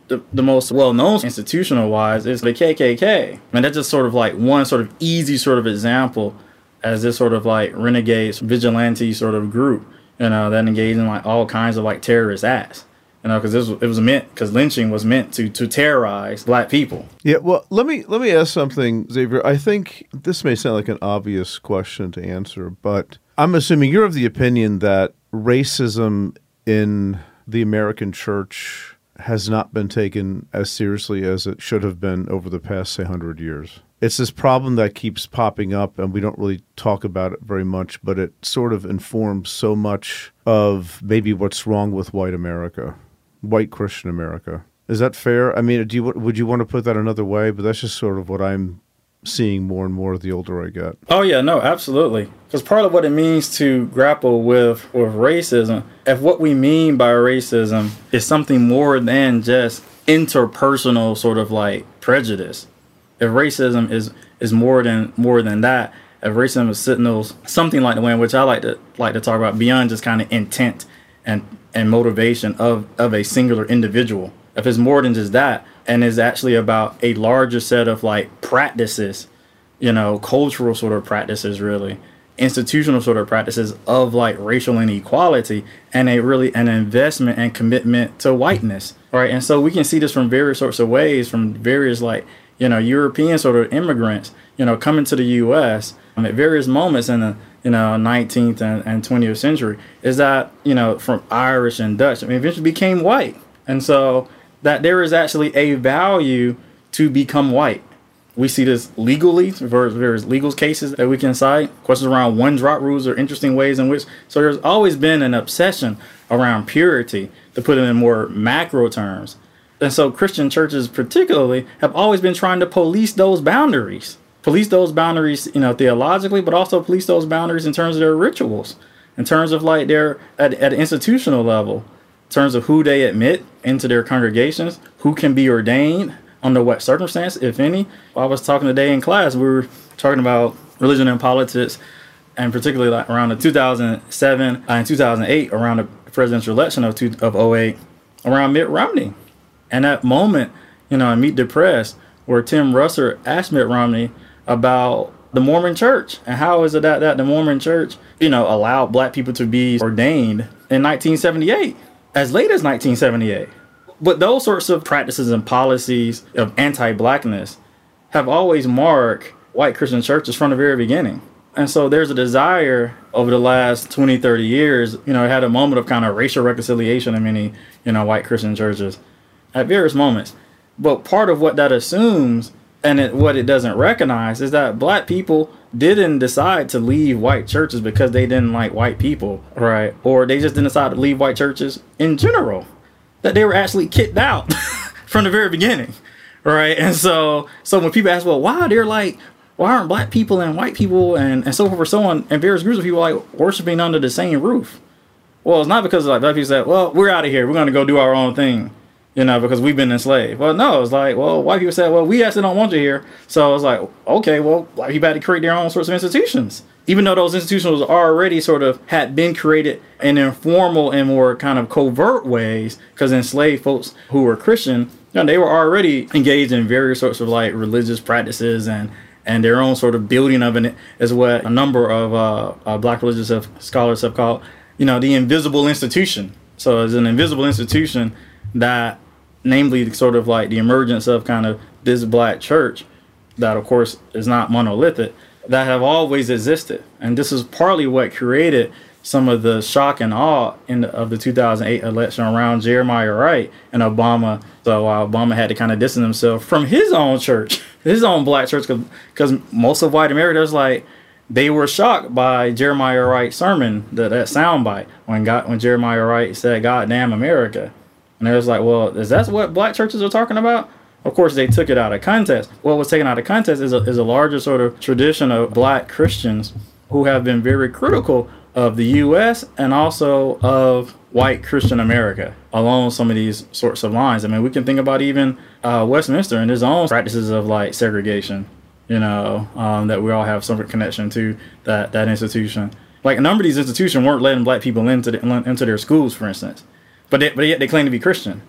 the, the most well-known institutional-wise is the K K K. And that's just sort of like one sort of easy sort of example as this sort of like renegade vigilante sort of group, you know, that engaged in like all kinds of like terrorist acts. You know, because it was meant, because lynching was meant to to terrorize black people. Yeah, well, let me let me ask something, Xavier. I think this may sound like an obvious question to answer, but I'm assuming you're of the opinion that racism in the American church has not been taken as seriously as it should have been over the past, say, hundred years. It's this problem that keeps popping up, and we don't really talk about it very much, but it sort of informs so much of maybe what's wrong with white America. White Christian America. Is that fair? I mean, do you would you want to put that another way? But that's just sort of what I'm seeing more and more the older I get. Oh yeah, no, absolutely. Because part of what it means to grapple with with racism, if what we mean by racism is something more than just interpersonal sort of like prejudice, if racism is is more than more than that, if racism signals something like the way in which I like to like to talk about beyond just kind of intent and and motivation of, of a singular individual. If it's more than just that, and is actually about a larger set of like practices, you know, cultural sort of practices, really, institutional sort of practices of like racial inequality, and a really an investment and commitment to whiteness, right? And so we can see this from various sorts of ways, from various like, you know, European sort of immigrants, you know, coming to the U S um, at various moments in the, you know, nineteenth and, and twentieth century, is that, you know, from Irish and Dutch, I mean, eventually became white. And so that there is actually a value to become white. We see this legally, various legal cases that we can cite. Questions around one drop rules are interesting ways in which, so there's always been an obsession around purity, to put it in more macro terms. And so Christian churches particularly have always been trying to police those boundaries. Police those boundaries, you know, theologically, but also police those boundaries in terms of their rituals, in terms of like their, at, at an institutional level, in terms of who they admit into their congregations, who can be ordained, under what circumstance, if any. While I was talking today in class, we were talking about religion and politics, and particularly like around the two thousand seven and two thousand eight, around the presidential election of, two, of oh eight, around Mitt Romney. And that moment, you know, in Meet the Press, where Tim Russert asked Mitt Romney about the Mormon Church, and how is it that, that the Mormon Church, you know, allowed black people to be ordained in nineteen seventy-eight, as late as nineteen seventy-eight. But those sorts of practices and policies of anti-blackness have always marked white Christian churches from the very beginning. And so there's a desire over the last twenty, thirty years, you know, it had a moment of kind of racial reconciliation in many, you know, white Christian churches at various moments. But part of what that assumes, and it, what it doesn't recognize, is that black people didn't decide to leave white churches because they didn't like white people, right? Or they just didn't decide to leave white churches in general. That they were actually kicked out from the very beginning, right? And so so when people ask, well, why they're like, why aren't black people and white people and, and so forth and so on, and various groups of people like worshiping under the same roof? Well, it's not because like black people said, well, we're out of here, we're going to go do our own thing, you know, because we've been enslaved. Well, no, it's like, well, white people said, well, we actually don't want you here. So it's like, okay, well, black people had to create their own sorts of institutions. Even though those institutions already sort of had been created in informal and more kind of covert ways, because enslaved folks who were Christian, you know, they were already engaged in various sorts of like religious practices and, and their own sort of building of it, is what a number of uh, uh, black religious have, scholars have called, you know, the invisible institution. So it's an invisible institution that, namely sort of like the emergence of kind of this black church that, of course, is not monolithic, that have always existed. And this is partly what created some of the shock and awe in the, of the two thousand eight election around Jeremiah Wright and Obama. So uh, Obama had to kind of distance himself from his own church, his own black church, because most of white America was like, they were shocked by Jeremiah Wright's sermon, that, that soundbite, when God, when Jeremiah Wright said, "God damn America." And they was like, well, is that what black churches are talking about? Of course, they took it out of context. What was taken out of context is a, is a larger sort of tradition of black Christians who have been very critical of the U S and also of white Christian America along some of these sorts of lines. I mean, we can think about even uh, Westminster and his own practices of like segregation, you know, um, that we all have some connection to that, that institution. Like a number of these institutions weren't letting black people into, the, into their schools, for instance, but, they, but yet they claim to be Christian.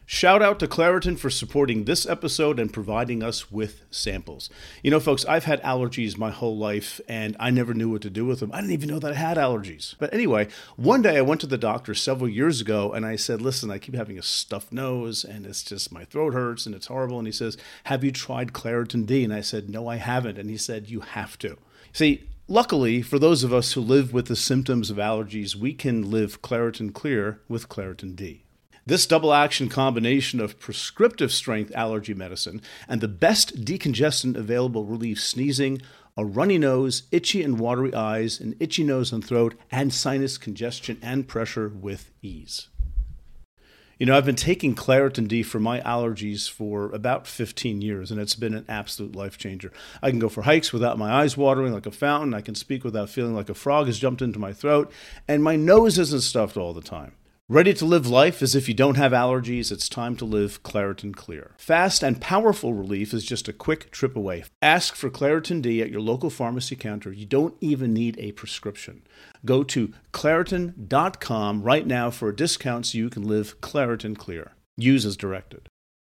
Shout out to Claritin for supporting this episode and providing us with samples. You know, folks, I've had allergies my whole life, and I never knew what to do with them. I didn't even know that I had allergies. But anyway, one day I went to the doctor several years ago, and I said, listen, I keep having a stuffed nose, and it's just my throat hurts, and it's horrible. And he says, have you tried Claritin D? And I said, no, I haven't. And he said, you have to. See, luckily, for those of us who live with the symptoms of allergies, we can live Claritin Clear with Claritin D. This double-action combination of prescriptive-strength allergy medicine and the best decongestant available relieves sneezing, a runny nose, itchy and watery eyes, an itchy nose and throat, and sinus congestion and pressure with ease. You know, I've been taking Claritin D for my allergies for about fifteen years, and it's been an absolute life changer. I can go for hikes without my eyes watering like a fountain. I can speak without feeling like a frog has jumped into my throat, and my nose isn't stuffed all the time. Ready to live life as if you don't have allergies? It's time to live Claritin Clear. Fast and powerful relief is just a quick trip away. Ask for Claritin D at your local pharmacy counter. You don't even need a prescription. Go to Claritin dot com right now for a discount so you can live Claritin Clear. Use as directed.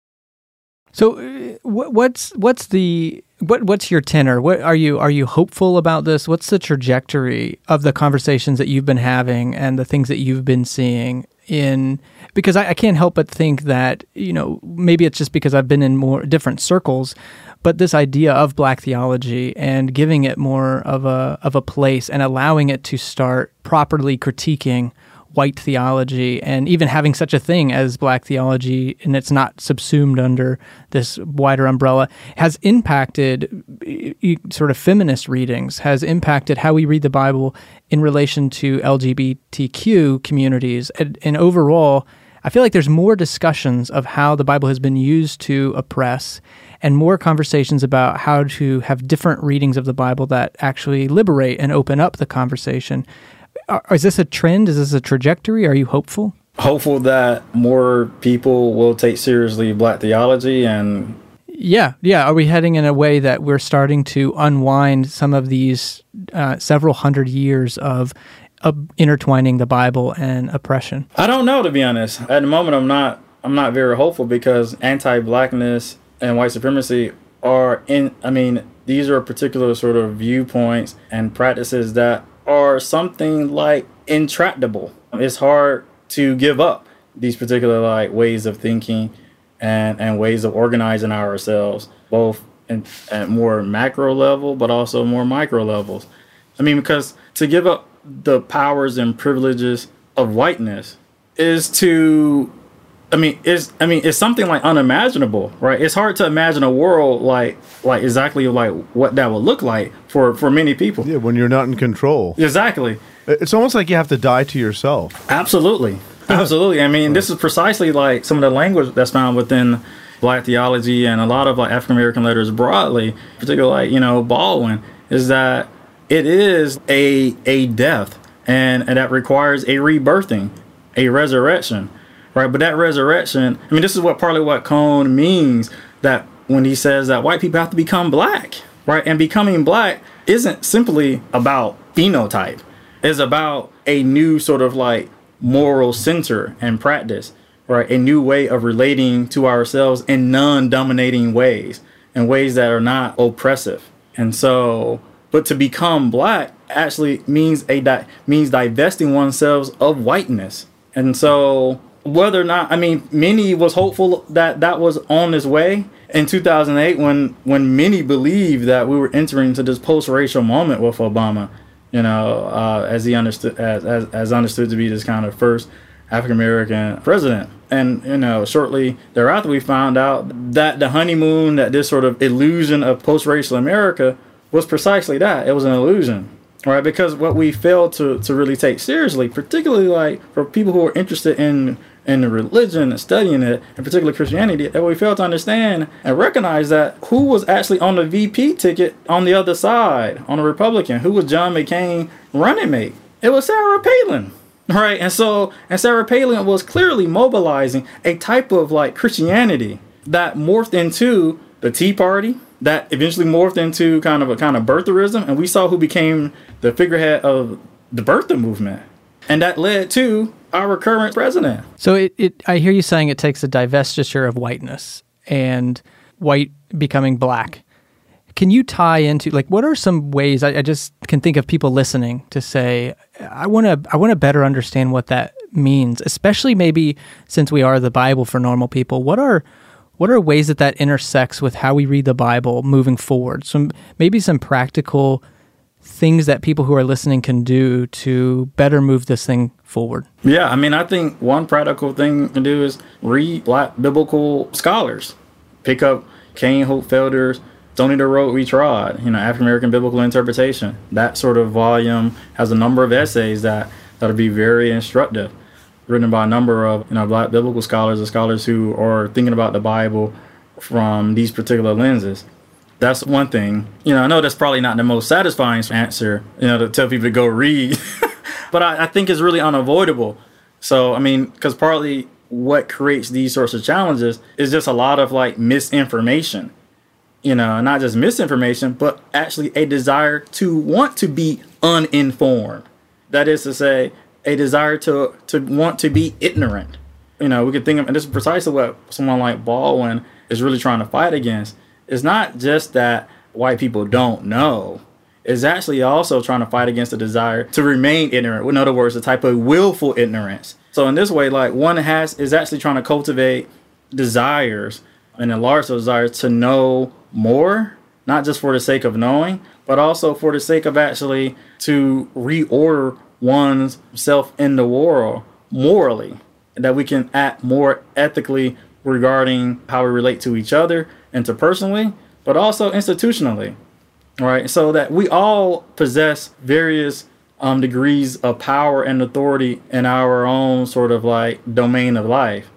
So, uh, what, what's what's the what what's your tenor? What are you are you hopeful about this? What's the trajectory of the conversations that you've been having and the things that you've been seeing in? Because I, I can't help but think that, you know, maybe it's just because I've been in more different circles, but this idea of Black theology and giving it more of a of a place and allowing it to start properly critiquing white theology and even having such a thing as Black theology, and it's not subsumed under this wider umbrella, has impacted sort of feminist readings, has impacted how we read the Bible in relation to L G B T Q communities. And, and overall, I feel like there's more discussions of how the Bible has been used to oppress and more conversations about how to have different readings of the Bible that actually liberate and open up the conversation. Is this a trend? Is this a trajectory? Are you hopeful? Hopeful that more people will take seriously Black theology and... Yeah, yeah. Are we heading in a way that we're starting to unwind some of these uh, several hundred years of, of intertwining the Bible and oppression? I don't know, to be honest. At the moment, I'm not. I'm not very hopeful because anti-Blackness and white supremacy are in. I mean, these are particular sort of viewpoints and practices that are something like intractable. It's hard to give up these particular like ways of thinking and, and ways of organizing ourselves, both in, at more macro level, but also more micro levels. I mean, because to give up the powers and privileges of whiteness is to, I mean, it's I mean, it's something like unimaginable, right? It's hard to imagine a world like like exactly like what that would look like for, for many people. Yeah, when you're not in control. Exactly. It's almost like you have to die to yourself. Absolutely. Absolutely. I mean, this is precisely like some of the language that's found within Black theology and a lot of like African American letters broadly, particularly like, you know, Baldwin, is that it is a a death and, and that requires a rebirthing, a resurrection. Right, but that resurrection, I mean, this is what partly what Cone means, that when he says that white people have to become Black, right? And becoming Black isn't simply about phenotype. It's about a new sort of like moral center and practice, right? A new way of relating to ourselves in non-dominating ways, in ways that are not oppressive. And so, but to become Black actually means a di- means divesting oneself of whiteness. And so, whether or not, I mean, many was hopeful that that was on its way in two thousand eight when when many believed that we were entering into this post-racial moment with Obama, you know, uh, as he understood as, as as understood to be this kind of first African-American president. And, you know, shortly thereafter, we found out that the honeymoon, that this sort of illusion of post-racial America was precisely that. It was an illusion. Right, because what we failed to, to really take seriously, particularly like for people who are interested in in the religion and studying it, and particularly Christianity, that we failed to understand and recognize that who was actually on the V P ticket on the other side, on the Republican, who was John McCain running mate? It was Sarah Palin. Right, and so and Sarah Palin was clearly mobilizing a type of like Christianity that morphed into the Tea Party, that eventually morphed into kind of a kind of birtherism, and we saw who became the figurehead of the birther movement. And that led to our current president. So it, it, I hear you saying it takes a divestiture of whiteness and white becoming black. Can you tie into, like, what are some ways, I, I just can think of people listening to say, I want to I want to better understand what that means, especially maybe since we are the Bible for normal people. What are what are ways that that intersects with how we read the Bible moving forward? Some maybe some practical things that people who are listening can do to better move this thing forward. Yeah, I mean, I think one practical thing you can do is read Black biblical scholars. Pick up Kane Hope Felder's Stony the Road We Trod, you know, African American Biblical Interpretation. That sort of volume has a number of essays that that'll be very instructive, written by a number of, you know, Black biblical scholars or scholars who are thinking about the Bible from these particular lenses. That's one thing. You know, I know that's probably not the most satisfying answer, you know, to tell people to go read, but I, I think it's really unavoidable. So, I mean, because partly what creates these sorts of challenges is just a lot of like misinformation. You know, not just misinformation, but actually a desire to want to be uninformed. That is to say, a desire to to want to be ignorant. You know, we could think of, and this is precisely what someone like Baldwin is really trying to fight against. It's not just that white people don't know. It's actually also trying to fight against the desire to remain ignorant. In other words, a type of willful ignorance. So in this way, like one has is actually trying to cultivate desires and enlarge those desires to know more, not just for the sake of knowing, but also for the sake of actually to reorder one's self in the world morally, that we can act more ethically regarding how we relate to each other interpersonally, but also institutionally, right? So that we all possess various um, degrees of power and authority in our own sort of like domain of life.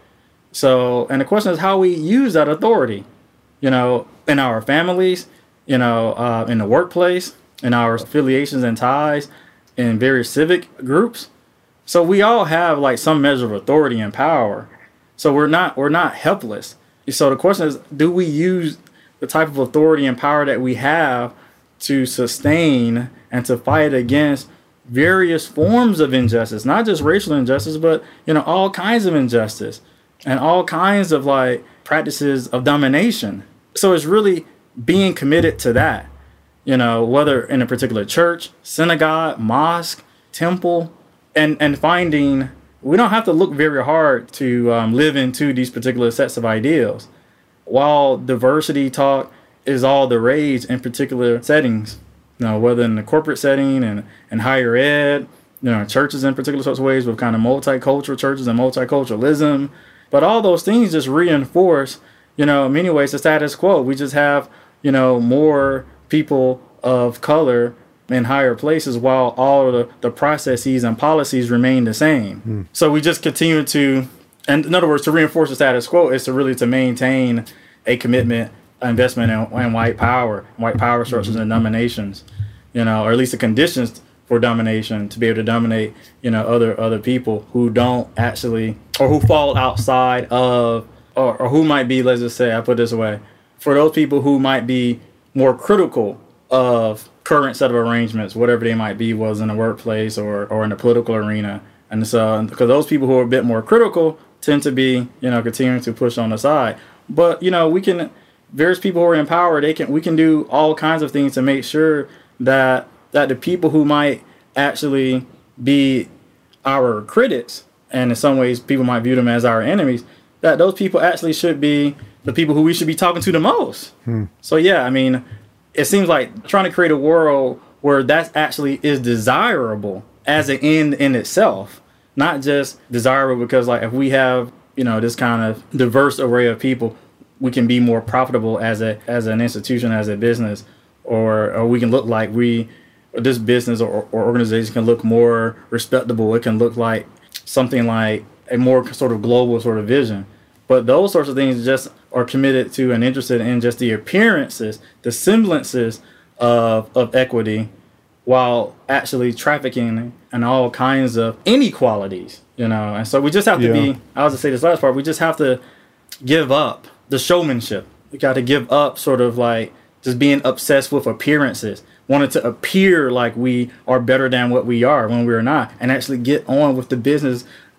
So, and the question is how we use that authority, you know, in our families, you know, uh, in the workplace, in our affiliations and ties, in various civic groups. So we all have like some measure of authority and power. So we're not we're not helpless. So the question is, do we use the type of authority and power that we have to sustain and to fight against various forms of injustice, not just racial injustice, but, you know, all kinds of injustice and all kinds of like practices of domination. So it's really being committed to that, you know, whether in a particular church, synagogue, mosque, temple, and, and finding we don't have to look very hard to um, live into these particular sets of ideals. While diversity talk is all the rage in particular settings, you know, whether in the corporate setting and, and higher ed, you know, churches in particular sorts of ways with kind of multicultural churches and multiculturalism. But all those things just reinforce, you know, in many ways, the status quo. We just have, you know, more people of color in higher places while all of the, the processes and policies remain the same. Mm. So we just continue to, and in other words, to reinforce the status quo is to really to maintain a commitment, investment in, in white power, white power structures mm-hmm. and dominations, you know, or at least the conditions for domination to be able to dominate, you know, other other people who don't actually, or who fall outside of, or, or who might be, let's just say, I put it this way, for those people who might be more critical of current set of arrangements, whatever they might be, was in the workplace or, or in the political arena. And so, because those people who are a bit more critical tend to be, you know, continuing to push on the side. But, you know, we can, various people who are in power, they can, we can do all kinds of things to make sure that, that the people who might actually be our critics, and in some ways people might view them as our enemies, that those people actually should be the people who we should be talking to the most. Hmm. So, yeah, I mean, it seems like trying to create a world where that actually is desirable as an end in itself, not just desirable because, like, if we have, you know, this kind of diverse array of people, we can be more profitable as a as an institution, as a business, or or we can look like we, this business or, or organization can look more respectable. It can look like something like a more sort of global sort of vision. But those sorts of things just are committed to and interested in just the appearances, the semblances of of equity, while actually trafficking in all kinds of inequalities, you know. And so we just have to yeah. be, I was to say this last part, we just have to give up the showmanship. We got to give up sort of like just being obsessed with appearances, wanting to appear like we are better than what we are when we're not, and actually get on with the business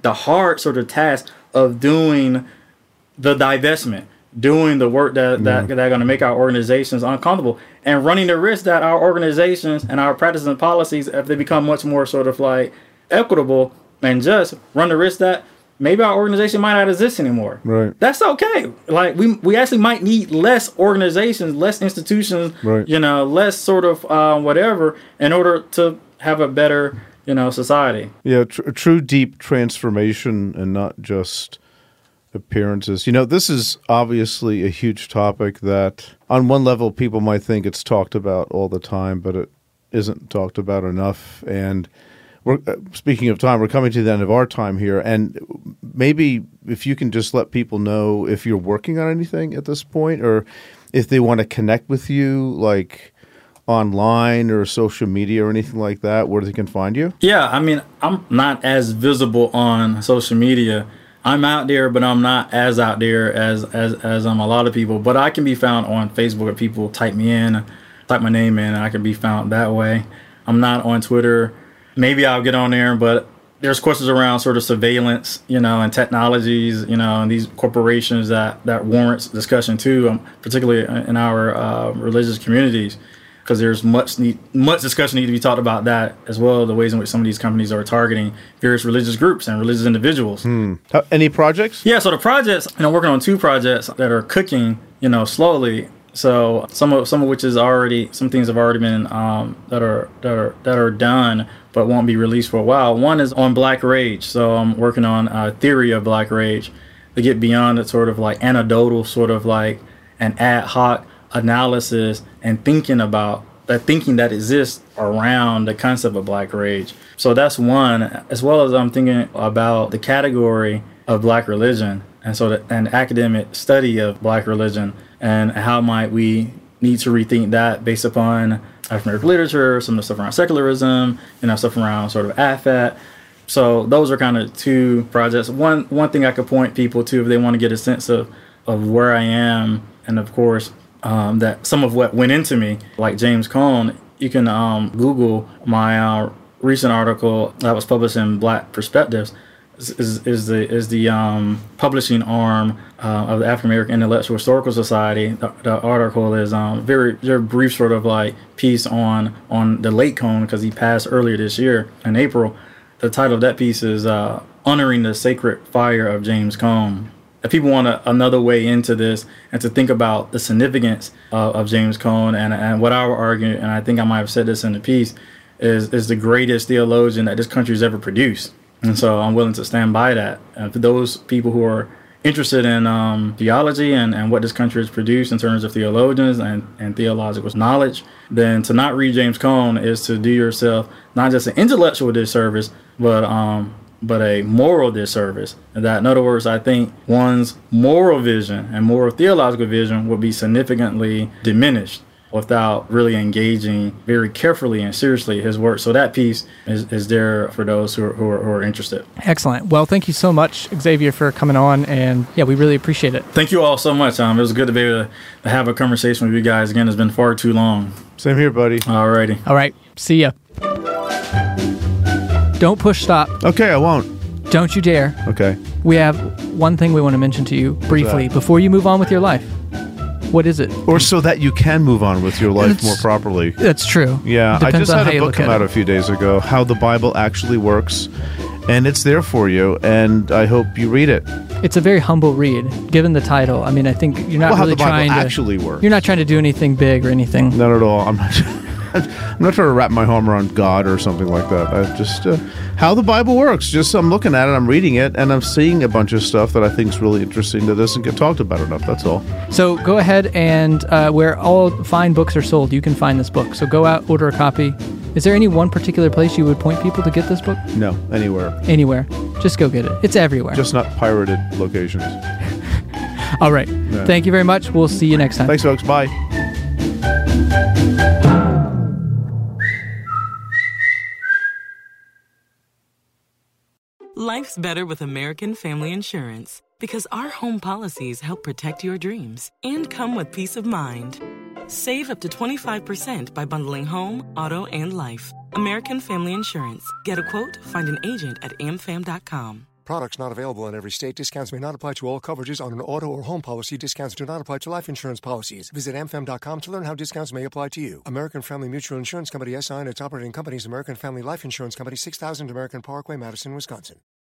the hard sort of task of doing the divestment, doing the work that, mm. that, that are going to make our organizations uncomfortable, and running the risk that our organizations and our practices and policies, if they become much more sort of like equitable and just, run the risk that maybe our organization might not exist anymore. Right. That's okay. Like we we actually might need less organizations, less institutions, right. you know, less sort of uh, whatever in order to have a better, you know, society. Yeah, tr- true deep transformation and not just appearances. You know, this is obviously a huge topic that on one level people might think it's talked about all the time, but it isn't talked about enough. And we're uh, speaking of time, we're coming to the end of our time here. And maybe if you can just let people know if you're working on anything at this point, or if they want to connect with you, like online or social media or anything like that, where they can find you? Yeah, I mean, I'm not as visible on social media. I'm out there, but I'm not as out there as as as um, a lot of people. But I can be found on Facebook if people type me in, type my name in, and I can be found that way. I'm not on Twitter. Maybe I'll get on there, but there's questions around sort of surveillance, you know, and technologies, you know, and these corporations that, that warrants discussion too, um, particularly in our uh, religious communities, because there's much need, much discussion need to be talked about that as well, the ways in which some of these companies are targeting various religious groups and religious individuals. Hmm. Any projects? Yeah, so the projects, you know, working on two projects that are cooking, you know, slowly. So some of some of which is already some things have already been um, that are that are that are done, but won't be released for a while. One is on Black Rage. So I'm working on a theory of Black Rage to get beyond that sort of like anecdotal, sort of like an ad hoc analysis and thinking about that thinking that exists around the concept of Black Rage. So that's one, as well as I'm thinking about the category of Black religion, and so that, an academic study of Black religion, and how might we need to rethink that based upon African American literature, some of the stuff around secularism, you know, stuff around sort of A F A T. So those are kind of two projects. One one thing I could point people to if they want to get a sense of, of where I am, and of course, um, that some of what went into me, like James Cone, you can um, Google my uh, recent article that was published in Black Perspectives. Is, is the is the um, publishing arm uh, of the African American Intellectual Historical Society. The, the article is um, very very brief, sort of like piece on on the late Cone, because he passed earlier this year in April. The title of that piece is uh, "Honoring the Sacred Fire of James Cone." If people want a, another way into this and to think about the significance uh, of James Cone, and and what I would argue, and I think I might have said this in the piece, is is the greatest theologian that this country has ever produced. And so I'm willing to stand by that. And for those people who are interested in um, theology and, and what this country has produced in terms of theologians and, and theological knowledge, then to not read James Cone is to do yourself not just an intellectual disservice, but um, but a moral disservice. And that, in other words, I think one's moral vision and moral theological vision would be significantly diminished without really engaging very carefully and seriously his work. So that piece is, is there for those who are, who, are, who are interested. Excellent. Well, thank you so much, Xavier, for coming on. And yeah, we really appreciate it. Thank you all so much. Um, it was good to be able to have a conversation with you guys. Again, it's been far too long. Same here, buddy. All righty. All right. See ya. Don't push stop. Okay, I won't. Don't you dare. Okay. We have one thing we want to mention to you briefly before you move on with your life. What is it? Or so that you can move on with your life It's- more properly. That's true. Yeah, I Depends just on had how a you book look come at out it. a few days ago, How the Bible Actually Works, and it's there for you, and I hope you read it. It's a very humble read, given the title. I mean, I think you're not Well, how really the Bible trying to actually works. You're not trying to do anything big or anything. Not at all. I'm not. I'm not trying to wrap my arm around God or something like that. I just uh, how the Bible works. Just I'm looking at it, I'm reading it, and I'm seeing a bunch of stuff that I think is really interesting that doesn't get talked about enough. That's all. So go ahead and uh, where all fine books are sold, you can find this book. So go out, order a copy. Is there any one particular place you would point people to get this book? No, anywhere. Anywhere. Just go get it. It's everywhere. Just not pirated locations. All right. Yeah. Thank you very much. We'll see you next time. Thanks, folks. Bye. Life's better with American Family Insurance because our home policies help protect your dreams and come with peace of mind. Save up to twenty-five percent by bundling home, auto, and life. American Family Insurance. Get a quote, find an agent at a m fam dot com. Products not available in every state. Discounts may not apply to all coverages on an auto or home policy. Discounts do not apply to life insurance policies. Visit a m fam dot com to learn how discounts may apply to you. American Family Mutual Insurance Company, S I and its operating companies, American Family Life Insurance Company, six thousand American Parkway, Madison, Wisconsin.